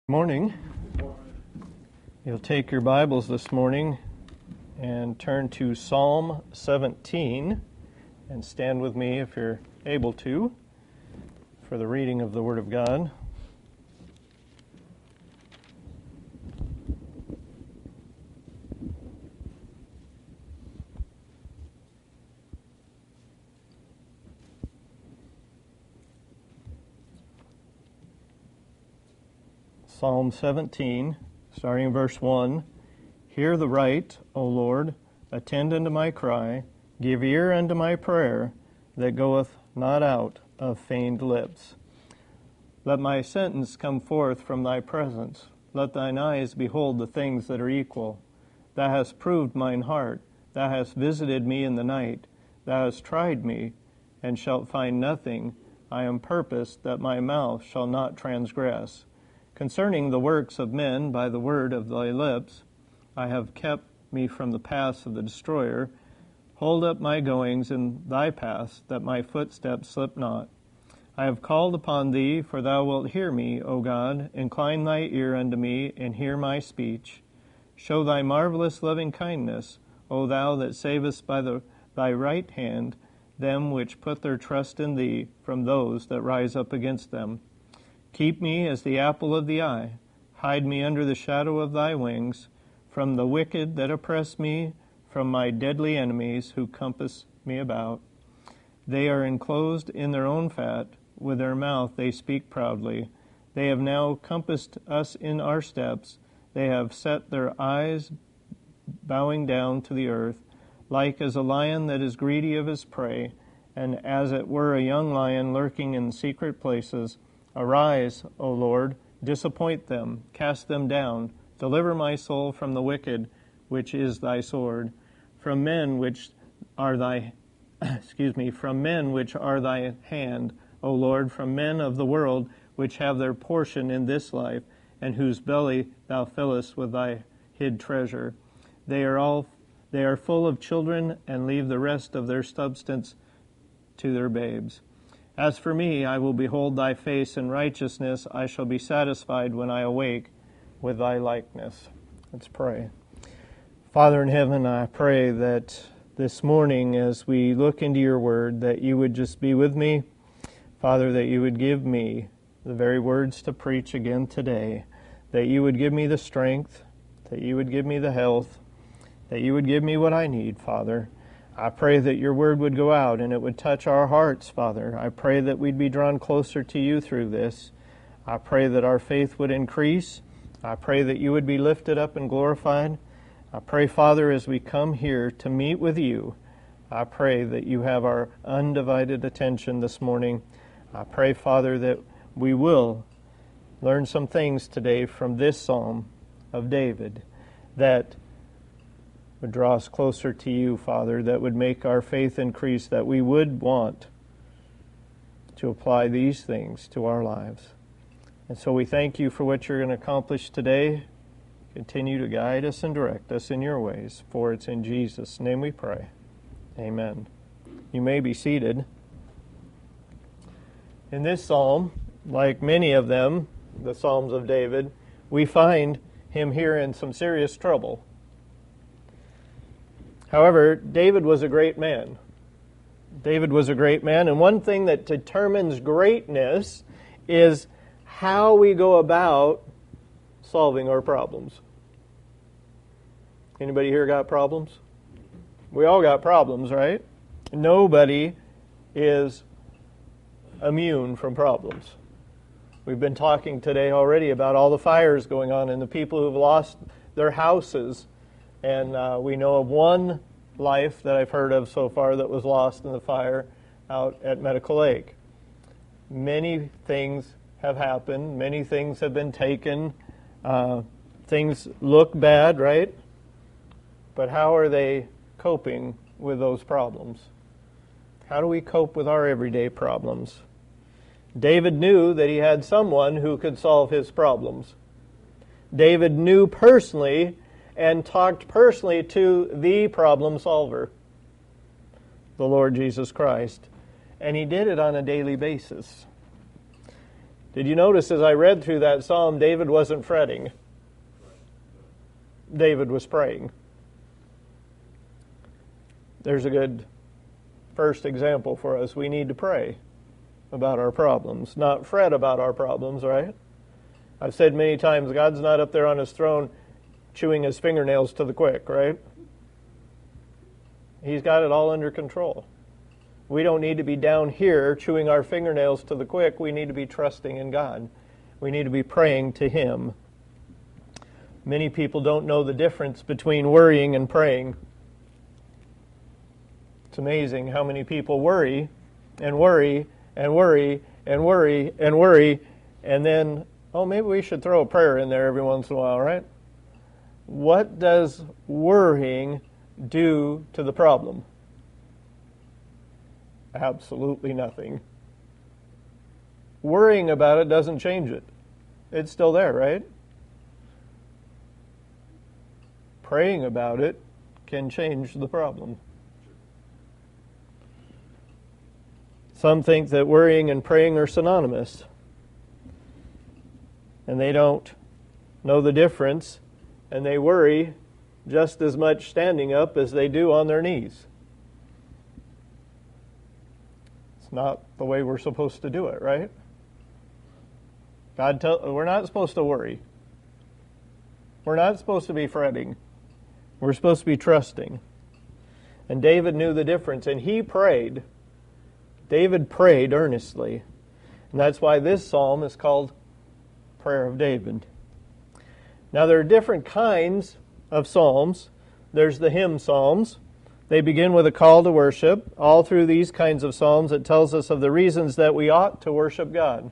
Morning. You'll take your Bibles this morning and turn to Psalm 17 and stand with me if you're able to for the reading of the Word of God. Psalm 17, starting in verse 1. Hear the right, O Lord, attend unto my cry, give ear unto my prayer, that goeth not out of feigned lips. Let my sentence come forth from thy presence. Let thine eyes behold the things that are equal. Thou hast proved mine heart. Thou hast visited me in the night. Thou hast tried me, and shalt find nothing. I am purposed that my mouth shall not transgress. Concerning the works of men by the word of thy lips, I have kept me from the paths of the destroyer. Hold up my goings in thy paths, that my footsteps slip not. I have called upon thee, for thou wilt hear me, O God. Incline thy ear unto me, and hear my speech. Show thy marvelous loving kindness, O thou that savest by thy right hand them which put their trust in thee from those that rise up against them. Keep me as the apple of the eye. Hide me under the shadow of thy wings, from the wicked that oppress me, from my deadly enemies who compass me about. They are enclosed in their own fat. With their mouth they speak proudly. They have now compassed us in our steps. They have set their eyes bowing down to the earth, like as a lion that is greedy of his prey, and as it were a young lion lurking in secret places. Arise, O Lord, disappoint them, cast them down, deliver my soul from the wicked, which is thy sword, from men which are thy from men which are thy hand, O Lord, from men of the world which have their portion in this life, and whose belly thou fillest with thy hid treasure. They are full of children, and leave the rest of their substance to their babes. As for me, I will behold thy face in righteousness. I shall be satisfied when I awake with thy likeness. Let's pray. Father in heaven, I pray that this morning as we look into your word, that you would just be with me. Father, that you would give me the very words to preach again today, that you would give me the strength, that you would give me the health, that you would give me what I need, Father. I pray that your word would go out and it would touch our hearts, Father. I pray that we'd be drawn closer to you through this. I pray that our faith would increase. I pray that you would be lifted up and glorified. I pray, Father, as we come here to meet with you, I pray that you have our undivided attention this morning. I pray, Father, that we will learn some things today from this Psalm of David that would draw us closer to you, Father, that would make our faith increase, that we would want to apply these things to our lives. And so we thank you for what you're going to accomplish today. Continue to guide us and direct us in your ways, for it's in Jesus' name we pray. Amen. You may be seated. In this psalm, like many of them, the Psalms of David, we find him here in some serious trouble. However, David was a great man. David was a great man, and one thing that determines greatness is how we go about solving our problems. Anybody here got problems? We all got problems, right? Nobody is immune from problems. We've been talking today already about all the fires going on and the people who've lost their houses. And we know of one life that I've heard of so far that was lost in the fire out at Medical Lake. Many things have happened. Many things have been taken. Things look bad, right? But how are they coping with those problems? How do we cope with our everyday problems? David knew that he had someone who could solve his problems. David knew personally and talked personally to the problem solver, the Lord Jesus Christ. And he did it on a daily basis. Did you notice as I read through that psalm, David wasn't fretting? David was praying. There's a good first example for us. We need to pray about our problems, not fret about our problems, right? I've said many times, God's not up there on his throne chewing his fingernails to the quick, right? He's got it all under control. We don't need to be down here chewing our fingernails to the quick. We need to be trusting in God. We need to be praying to him. Many people don't know the difference between worrying and praying. It's amazing how many people worry and worry and worry and worry and worry, and then, oh, maybe we should throw a prayer in there every once in a while, right? What does worrying do to the problem? Absolutely nothing. Worrying about it doesn't change it. It's still there, right? Praying about it can change the problem. Some think that worrying and praying are synonymous, and they don't know the difference, and they worry just as much standing up as they do on their knees. It's not the way we're supposed to do it, right? We're not supposed to worry. We're not supposed to be fretting. We're supposed to be trusting. And David knew the difference, and he prayed. David prayed earnestly. And that's why this psalm is called Prayer of David. Now, there are different kinds of psalms. There's the hymn psalms. They begin with a call to worship. All through these kinds of psalms, it tells us of the reasons that we ought to worship God.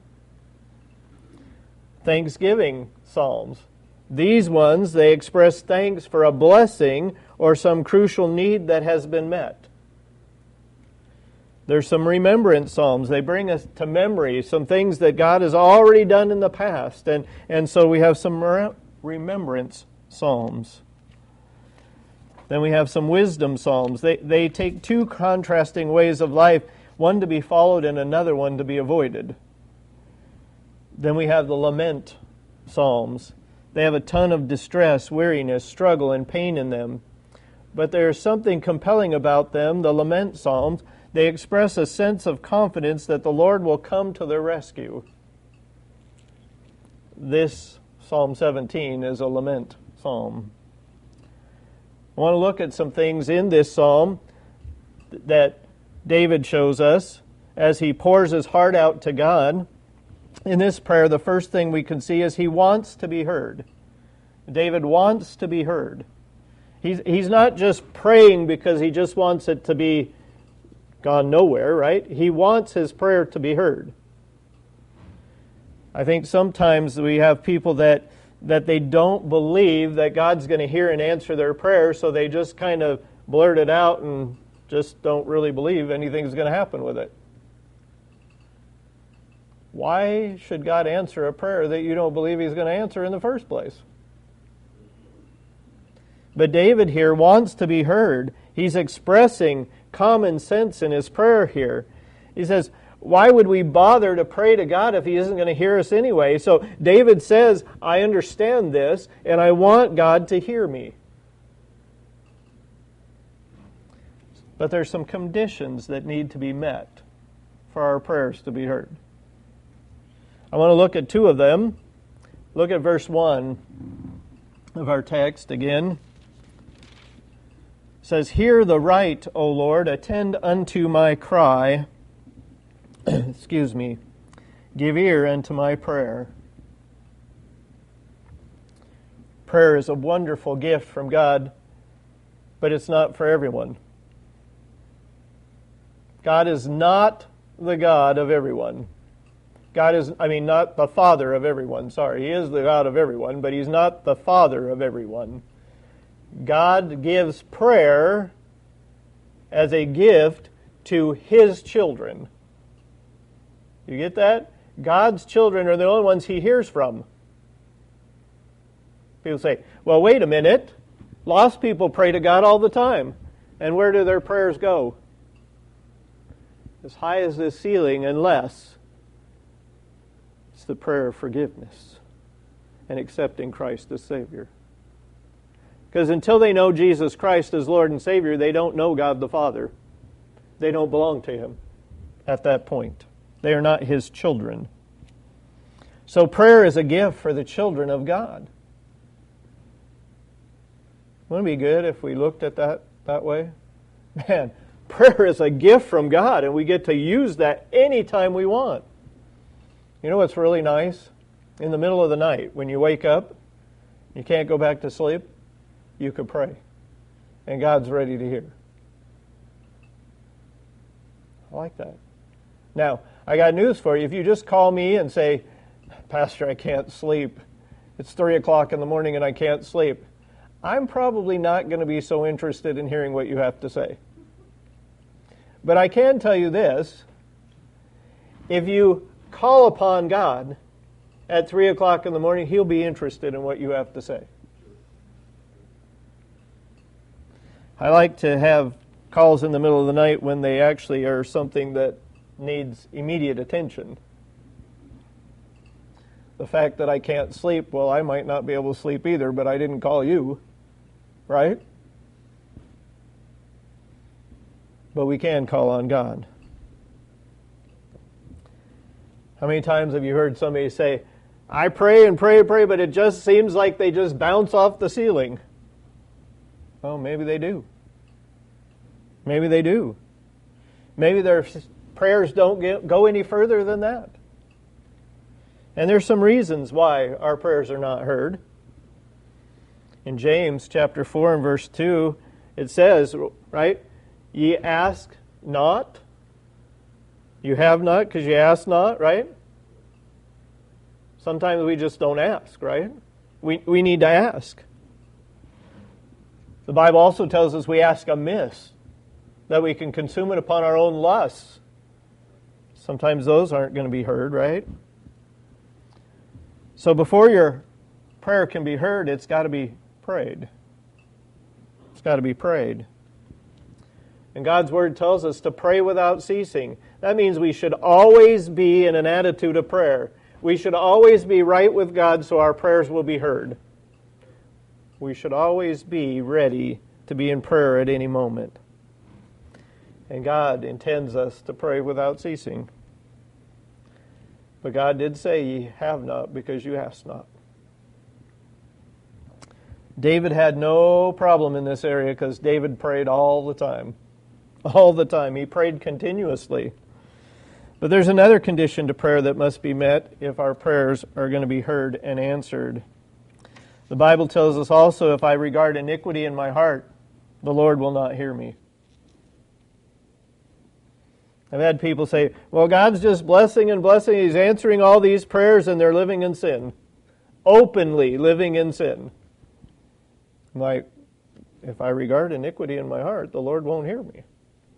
Thanksgiving psalms. These ones, they express thanks for a blessing or some crucial need that has been met. There's some remembrance psalms. They bring us to memory some things that God has already done in the past. And so we have some remembrance psalms. Then we have some wisdom psalms. They take two contrasting ways of life, one to be followed and another one to be avoided. Then we have the lament psalms. They have a ton of distress, weariness, struggle, and pain in them. But there's something compelling about them, the lament psalms. They express a sense of confidence that the Lord will come to their rescue. This Psalm 17 is a lament psalm. I want to look at some things in this psalm that David shows us as he pours his heart out to God. In this prayer, the first thing we can see is he wants to be heard. David wants to be heard. He's not just praying because he just wants it to be gone nowhere, right? He wants his prayer to be heard. I think sometimes we have people that they don't believe that God's going to hear and answer their prayer, so they just kind of blurt it out and just don't really believe anything's going to happen with it. Why should God answer a prayer that you don't believe he's going to answer in the first place? But David here wants to be heard. He's expressing common sense in his prayer here. He says, why would we bother to pray to God if he isn't going to hear us anyway? So David says, I understand this, and I want God to hear me. But there's some conditions that need to be met for our prayers to be heard. I want to look at two of them. Look at verse 1 of our text again. It says, hear the right, O Lord, attend unto my cry. Excuse me. Give ear unto my prayer. Prayer is a wonderful gift from God, but it's not for everyone. God is not the God of everyone. God is, not the Father of everyone. Sorry, He is the God of everyone, but He's not the Father of everyone. God gives prayer as a gift to His children. You get that? God's children are the only ones He hears from. People say, well, wait a minute. Lost people pray to God all the time. And where do their prayers go? As high as the ceiling and less. It's the prayer of forgiveness and accepting Christ as Savior. Because until they know Jesus Christ as Lord and Savior, they don't know God the Father. They don't belong to Him at that point. They are not His children. So prayer is a gift for the children of God. Wouldn't it be good if we looked at that way? Man, prayer is a gift from God, and we get to use that anytime we want. You know what's really nice? In the middle of the night, when you wake up, you can't go back to sleep, you can pray. And God's ready to hear. I like that. Now, I got news for you. If you just call me and say, Pastor, I can't sleep. It's 3 o'clock in the morning and I can't sleep. I'm probably not going to be so interested in hearing what you have to say. But I can tell you this. If you call upon God at 3 o'clock in the morning, He'll be interested in what you have to say. I like to have calls in the middle of the night when they actually are something that needs immediate attention. The fact that I can't sleep, well, I might not be able to sleep either, but I didn't call you, right? But we can call on God. How many times have you heard somebody say, I pray and pray and pray, but it just seems like they just bounce off the ceiling? Well, maybe they do. Maybe they do. Maybe their prayers don't go any further than that. And there's some reasons why our prayers are not heard. In James chapter 4 and verse 2, it says, right, ye ask not. You have not because you ask not, right? Sometimes we just don't ask, right? We need to ask. The Bible also tells us we ask amiss, that we can consume it upon our own lusts. Sometimes those aren't going to be heard, right? So before your prayer can be heard, it's got to be prayed. It's got to be prayed. And God's Word tells us to pray without ceasing. That means we should always be in an attitude of prayer. We should always be right with God so our prayers will be heard. We should always be ready to be in prayer at any moment. And God intends us to pray without ceasing. But God did say, ye have not because you ask not. David had no problem in this area because David prayed all the time. All the time. He prayed continuously. But there's another condition to prayer that must be met if our prayers are going to be heard and answered. The Bible tells us also, if I regard iniquity in my heart, the Lord will not hear me. I've had people say, well, God's just blessing and blessing. He's answering all these prayers and they're living in sin. Openly living in sin. I'm like, if I regard iniquity in my heart, the Lord won't hear me.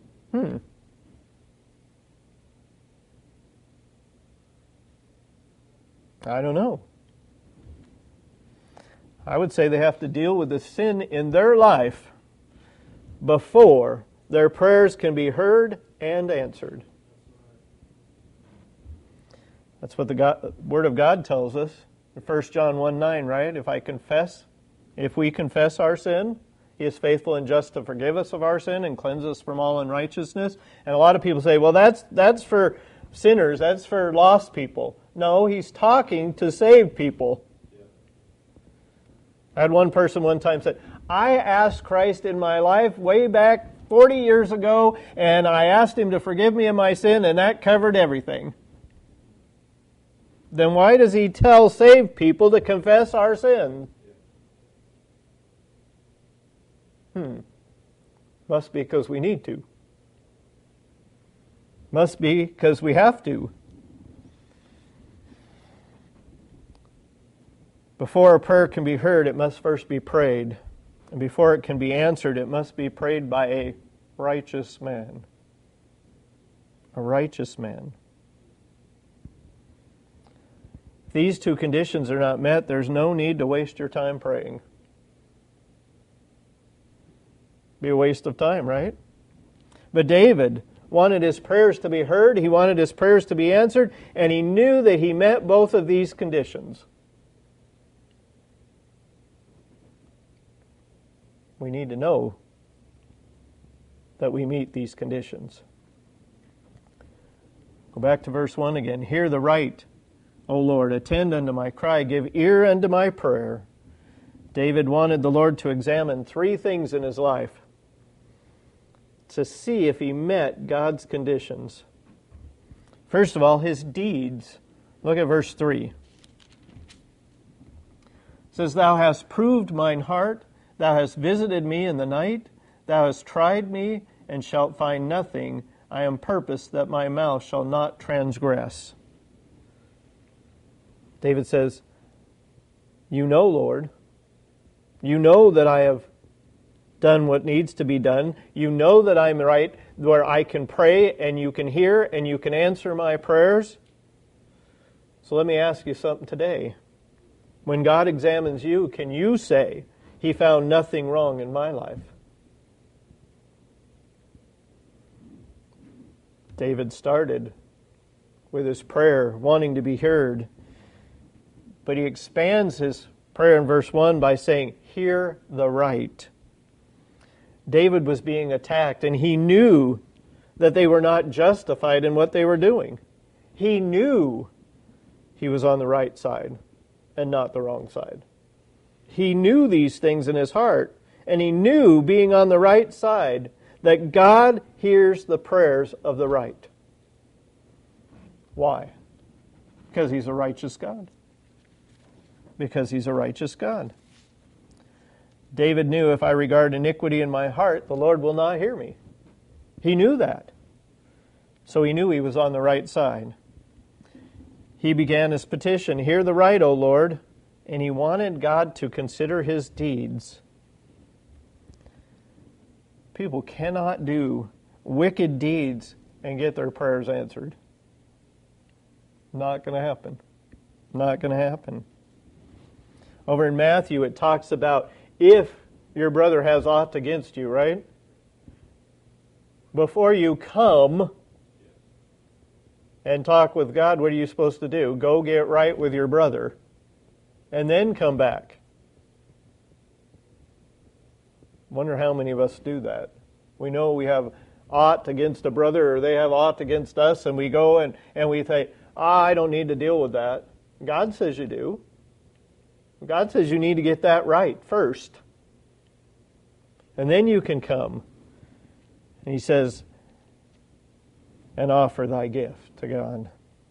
I don't know. I would say they have to deal with the sin in their life before their prayers can be heard and answered. That's what the Word of God tells us in 1 John 1:9, right? If we confess our sin, He is faithful and just to forgive us of our sin and cleanse us from all unrighteousness. And a lot of people say, well, that's for sinners, that's for lost people. No, He's talking to saved people. I had one person one time said, I asked Christ in my life way back 40 years ago, and I asked Him to forgive me of my sin, and that covered everything. Then why does He tell saved people to confess our sins? Must be because we need to. Must be because we have to. Before a prayer can be heard, it must first be prayed. And before it can be answered, it must be prayed by a righteous man. A righteous man. If these two conditions are not met, there's no need to waste your time praying. Be a waste of time, right? But David wanted his prayers to be heard, he wanted his prayers to be answered, and he knew that he met both of these conditions. We need to know that we meet these conditions. Go back to verse 1 again. Hear the right, O Lord, attend unto my cry, give ear unto my prayer. David wanted the Lord to examine three things in his life to see if he met God's conditions. First of all, his deeds. Look at verse 3. It says, Thou hast proved mine heart, thou hast visited me in the night, thou hast tried me, and shalt find nothing. I am purposed that my mouth shall not transgress. David says, You know, Lord, you know that I have done what needs to be done. You know that I'm right where I can pray and you can hear and you can answer my prayers. So let me ask you something today. When God examines you, can you say, He found nothing wrong in my life? David started with his prayer, wanting to be heard. But he expands his prayer in verse 1 by saying, Hear the right. David was being attacked, and he knew that they were not justified in what they were doing. He knew he was on the right side and not the wrong side. He knew these things in his heart, and he knew, being on the right side, that God hears the prayers of the right. Why? Because He's a righteous God. Because He's a righteous God. David knew, if I regard iniquity in my heart, the Lord will not hear me. He knew that. So he knew he was on the right side. He began his petition, Hear the right, O Lord, and he wanted God to consider his deeds. People cannot do wicked deeds and get their prayers answered. Not going to happen. Not going to happen. Over in Matthew, it talks about if your brother has aught against you, right? Before you come and talk with God, what are you supposed to do? Go get right with your brother and then come back. Wonder how many of us do that. We know we have aught against a brother or they have aught against us, and we go and we say, I don't need to deal with that. God says you do. God says you need to get that right first. And then you can come. And He says, and offer thy gift to God.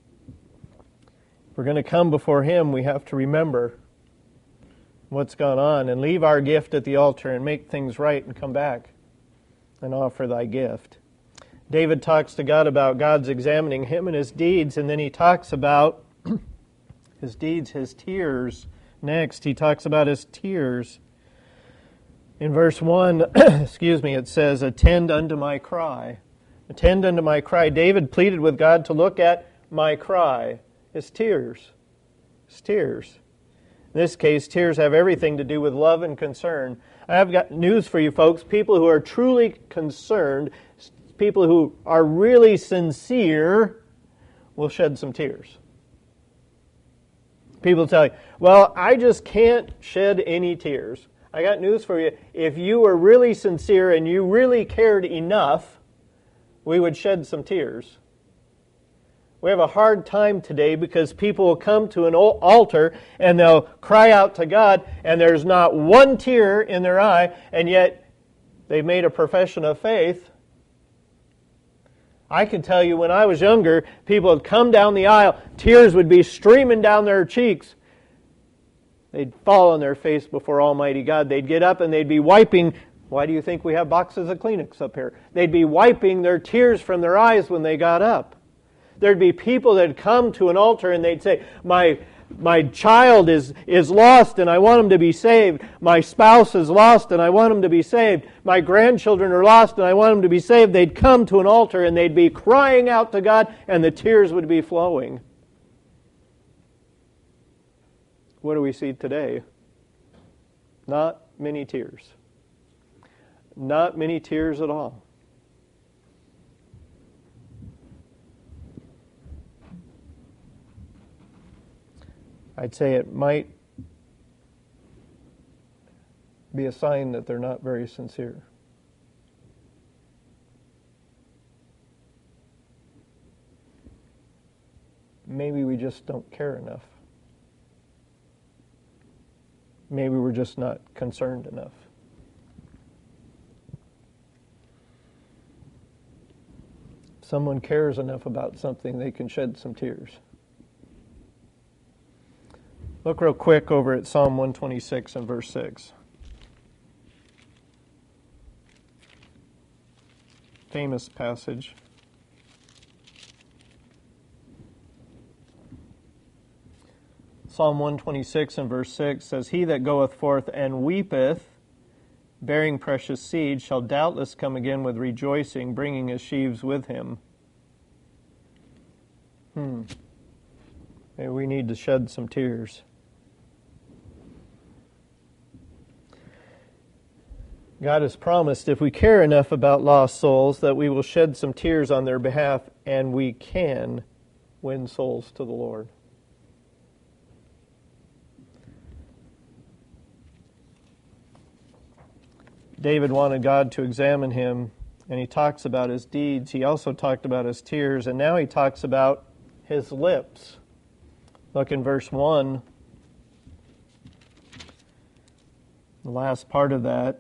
If we're going to come before Him, we have to remember what's gone on and leave our gift at the altar and make things right and come back and offer thy gift. David talks to God about God's examining him and his deeds, and then he talks about his deeds, his tears. Next, he talks about his tears. In verse 1, it says, Attend unto my cry. Attend unto my cry. David pleaded with God to look at my cry, his tears. His tears. In this case, tears have everything to do with love and concern. I have got news for you folks. People who are truly concerned, people who are really sincere, will shed some tears. People tell you, well, I just can't shed any tears. I got news for you. If you were really sincere and you really cared enough, we would shed some tears. We have a hard time today because people will come to an altar and they'll cry out to God and there's not one tear in their eye, and yet they've made a profession of faith. I can tell you when I was younger, people would come down the aisle, tears would be streaming down their cheeks. They'd fall on their face before Almighty God. They'd get up and they'd be wiping. Why do you think we have boxes of Kleenex up here? They'd be wiping their tears from their eyes when they got up. There'd be people that'd come to an altar and they'd say, my child is lost and I want him to be saved. My spouse is lost and I want him to be saved. My grandchildren are lost and I want them to be saved. They'd come to an altar and they'd be crying out to God and the tears would be flowing. What do we see today? Not many tears. Not many tears at all. I'd say it might be a sign that they're not very sincere. Maybe we just don't care enough. Maybe we're just not concerned enough. If someone cares enough about something, they can shed some tears. Look real quick over at Psalm 126 and verse 6. Famous passage. Psalm 126 and verse 6 says, He that goeth forth and weepeth, bearing precious seed, shall doubtless come again with rejoicing, bringing his sheaves with him. Maybe we need to shed some tears. God has promised if we care enough about lost souls that we will shed some tears on their behalf, and we can win souls to the Lord. David wanted God to examine him, and he talks about his deeds. He also talked about his tears, and now he talks about his lips. Look in verse 1, the last part of that.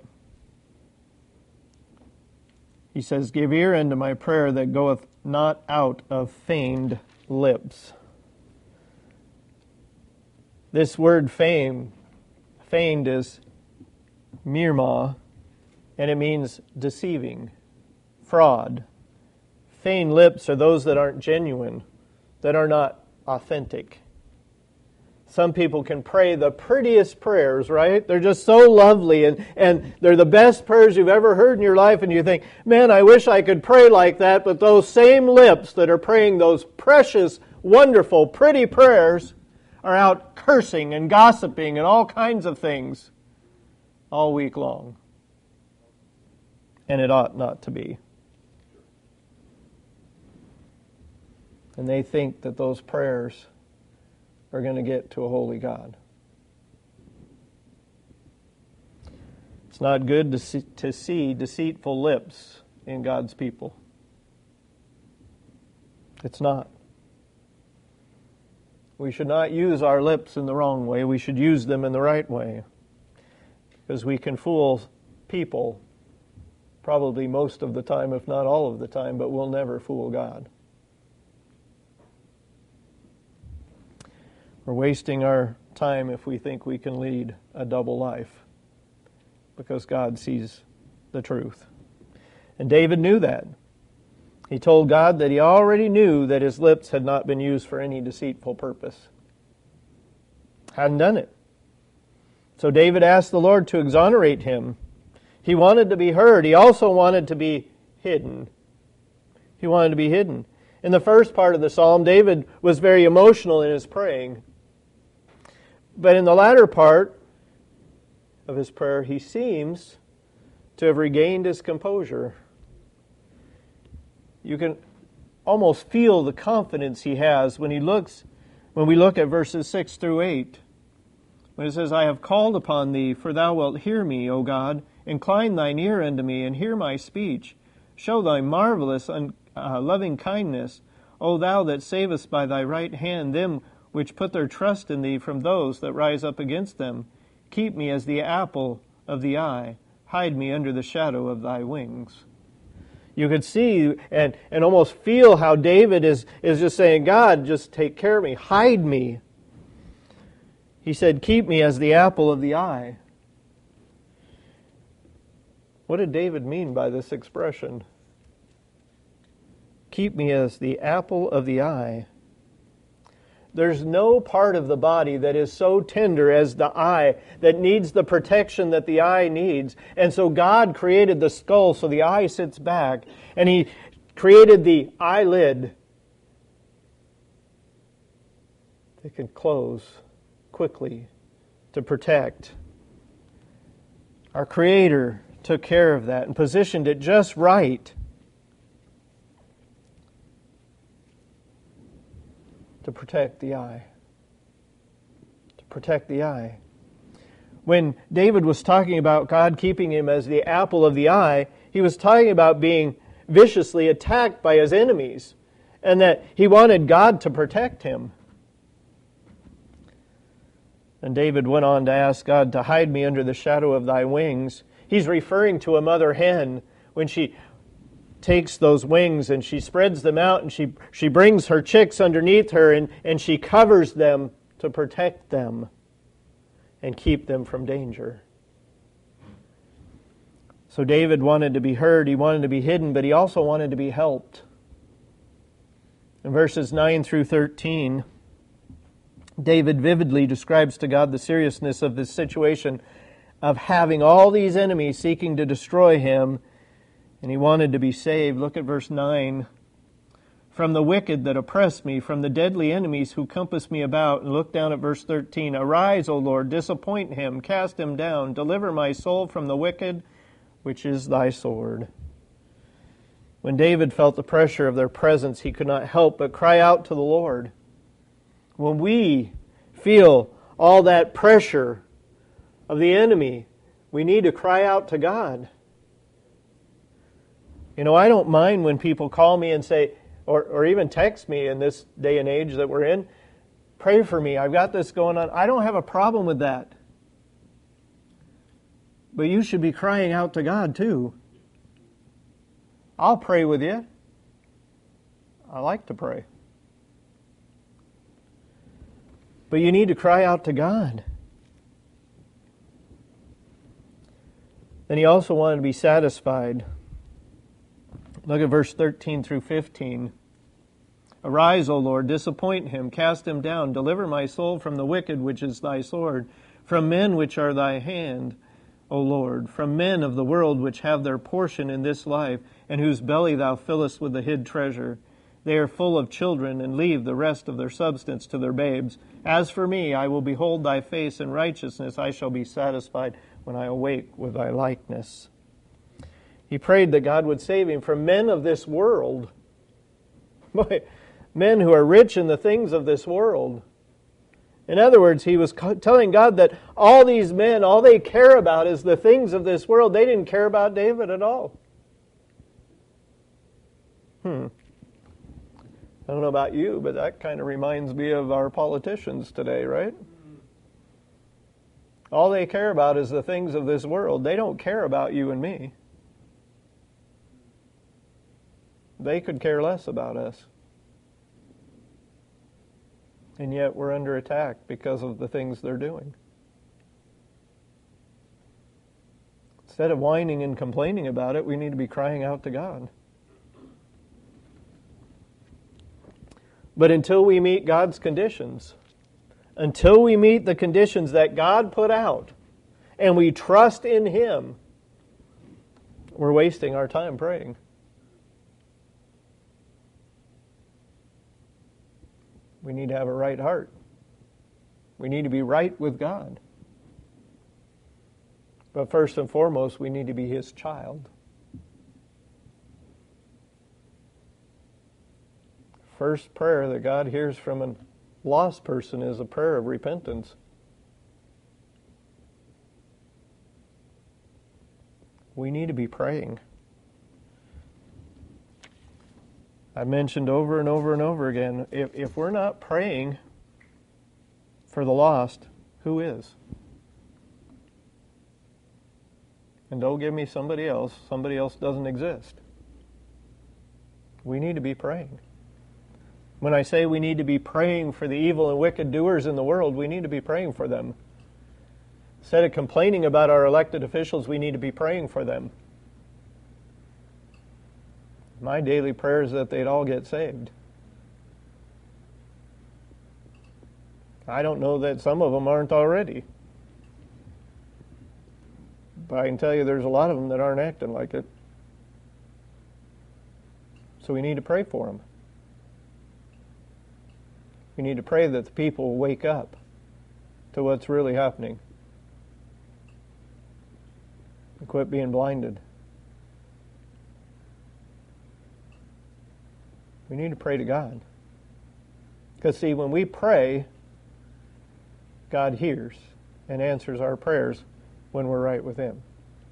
He says, Give ear unto my prayer that goeth not out of feigned lips. This word feigned is mirma, and it means deceiving, fraud. Feigned lips are those that aren't genuine, that are not authentic. Some people can pray the prettiest prayers, right? They're just so lovely, and they're the best prayers you've ever heard in your life, and you think, man, I wish I could pray like that, but those same lips that are praying those precious, wonderful, pretty prayers are out cursing and gossiping and all kinds of things all week long. And it ought not to be. And they think that those prayers are going to get to a holy God. It's not good to see deceitful lips in God's people. It's not. We should not use our lips in the wrong way. We should use them in the right way. Because we can fool people probably most of the time, if not all of the time, but we'll never fool God. We're wasting our time if we think we can lead a double life, because God sees the truth. And David knew that. He told God that he already knew that his lips had not been used for any deceitful purpose. Hadn't done it. So David asked the Lord to exonerate him. He wanted to be heard. He also wanted to be hidden. He wanted to be hidden. In the first part of the psalm, David was very emotional in his praying. But in the latter part of his prayer, he seems to have regained his composure. You can almost feel the confidence he has when we look at verses 6 through 8. When it says, I have called upon thee, for thou wilt hear me, O God. Incline thine ear unto me, and hear my speech. Show thy marvelous loving kindness, O thou that savest by thy right hand them which put their trust in thee from those that rise up against them. Keep me as the apple of the eye. Hide me under the shadow of thy wings. You could see and almost feel how David is just saying, God, just take care of me. Hide me. He said, keep me as the apple of the eye. What did David mean by this expression? Keep me as the apple of the eye. There's no part of the body that is so tender as the eye, that needs the protection that the eye needs. And so God created the skull so the eye sits back, and He created the eyelid that can close quickly to protect. Our Creator took care of that and positioned it just right to protect the eye. protect the eye. When David was talking about God keeping him as the apple of the eye, he was talking about being viciously attacked by his enemies, and that he wanted God to protect him. And David went on to ask God to hide me under the shadow of thy wings. He's referring to a mother hen when she takes those wings and she spreads them out and she brings her chicks underneath her and she covers them to protect them and keep them from danger. So David wanted to be heard, he wanted to be hidden, but he also wanted to be helped. In verses 9 through 13, David vividly describes to God the seriousness of this situation of having all these enemies seeking to destroy him, and he wanted to be saved. Look at verse 9. From the wicked that oppress me, from the deadly enemies who compass me about. And look down at verse 13. Arise, O Lord, disappoint him, cast him down, deliver my soul from the wicked, which is thy sword. When David felt the pressure of their presence, he could not help but cry out to the Lord. When we feel all that pressure of the enemy, we need to cry out to God. You know, I don't mind when people call me and say, or even text me in this day and age that we're in, pray for me, I've got this going on. I don't have a problem with that. But you should be crying out to God too. I'll pray with you. I like to pray. But you need to cry out to God. And he also wanted to be satisfied. Look at verse 13 through 15. Arise, O Lord, disappoint him, cast him down, deliver my soul from the wicked, which is thy sword, from men which are thy hand, O Lord, from men of the world which have their portion in this life, and whose belly thou fillest with the hid treasure. They are full of children, and leave the rest of their substance to their babes. As for me, I will behold thy face in righteousness. I shall be satisfied when I awake with thy likeness. He prayed that God would save him from men of this world. Men who are rich in the things of this world. In other words, he was telling God that all these men, all they care about is the things of this world. They didn't care about David at all. I don't know about you, but that kind of reminds me of our politicians today, right? All they care about is the things of this world. They don't care about you and me. They could care less about us. And yet we're under attack because of the things they're doing. Instead of whining and complaining about it, we need to be crying out to God. But until we meet God's conditions, until we meet the conditions that God put out, and we trust in Him, we're wasting our time praying. We need to have a right heart. We need to be right with God. But first and foremost, we need to be His child. First prayer that God hears from a lost person is a prayer of repentance. We need to be praying. I mentioned over and over and over again, if we're not praying for the lost, who is? And don't give me somebody else doesn't exist. We need to be praying. When I say we need to be praying for the evil and wicked doers in the world, we need to be praying for them. Instead of complaining about our elected officials, we need to be praying for them. My daily prayer is that they'd all get saved. I don't know that some of them aren't already. But I can tell you there's a lot of them that aren't acting like it. So we need to pray for them. We need to pray that the people will wake up to what's really happening and quit being blinded. We need to pray to God. Because see, when we pray, God hears and answers our prayers when we're right with Him.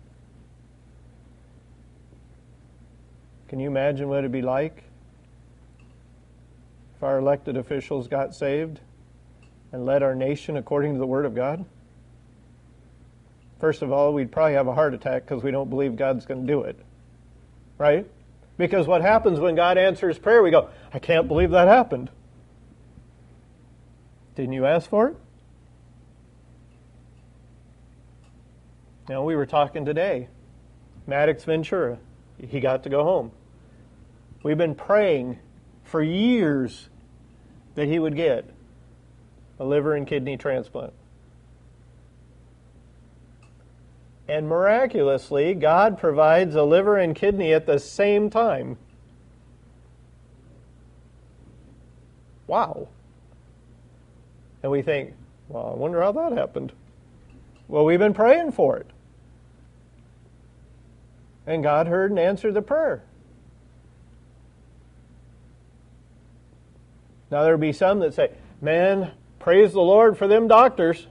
Can you imagine what it'd be like if our elected officials got saved and led our nation according to the Word of God? First of all, we'd probably have a heart attack because we don't believe God's going to do it. Right? Because what happens when God answers prayer, we go, I can't believe that happened. Didn't you ask for it? Now, we were talking today. Maddox Ventura, he got to go home. We've been praying for years that he would get a liver and kidney transplant. And miraculously, God provides a liver and kidney at the same time. Wow. And we think, well, I wonder how that happened. Well, we've been praying for it. And God heard and answered the prayer. Now, there'll be some that say, man, praise the Lord for them doctors.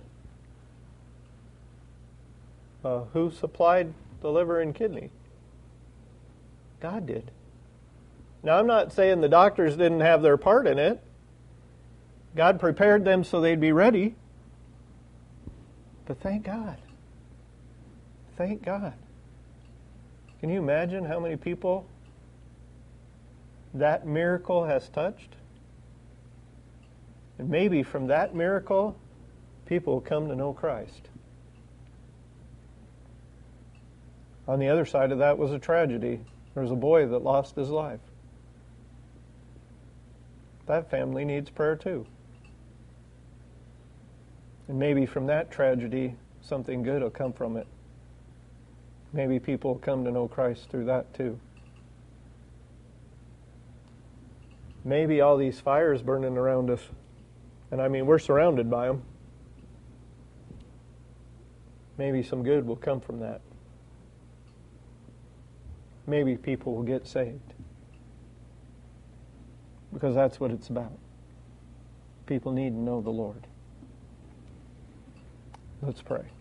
Who supplied the liver and kidney? God did. Now, I'm not saying the doctors didn't have their part in it. God prepared them so they'd be ready. But thank God. Thank God. Can you imagine how many people that miracle has touched? And maybe from that miracle, people will come to know Christ. On the other side of that was a tragedy. There was a boy that lost his life. That family needs prayer too. And maybe from that tragedy, something good will come from it. Maybe people will come to know Christ through that too. Maybe all these fires burning around us, and I mean, we're surrounded by them. Maybe some good will come from that. Maybe people will get saved. Because that's what it's about. People need to know the Lord. Let's pray.